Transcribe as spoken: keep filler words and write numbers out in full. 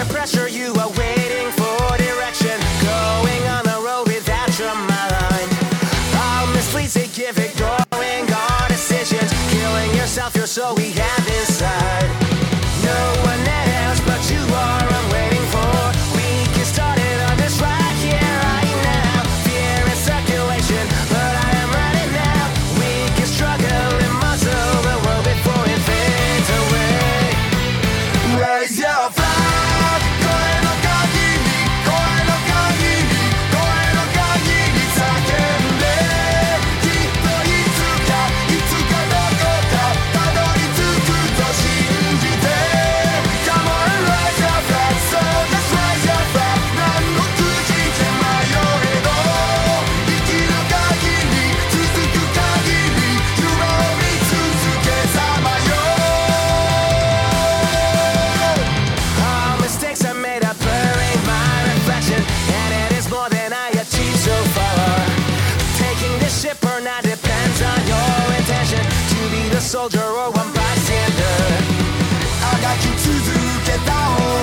pressure, you are waiting for direction, going on the road without your mind. All misleads to give, ignoring our decisions, killing yourself, you're so we have inside. No one else but you are I'm waiting for. We get started on this right here, right now. Fear in circulation, but I am ready now. We can struggle and muscle the world before it fades away. Raise your flag, 声の限り、声の限り、声の限り叫んで、きっといつか、いつかどこかたどり着くと信じて。Come on, raise your flag, so just raise your flag. 何の口じゃ迷えど、生きる限り、続く限り、夢を見続けさまよ。All mistakes I made are blurring my reflection, and it is more than I achieved so far. Taking this ship or not depends on your intention, to be the soldier or one bystander. あがき続けた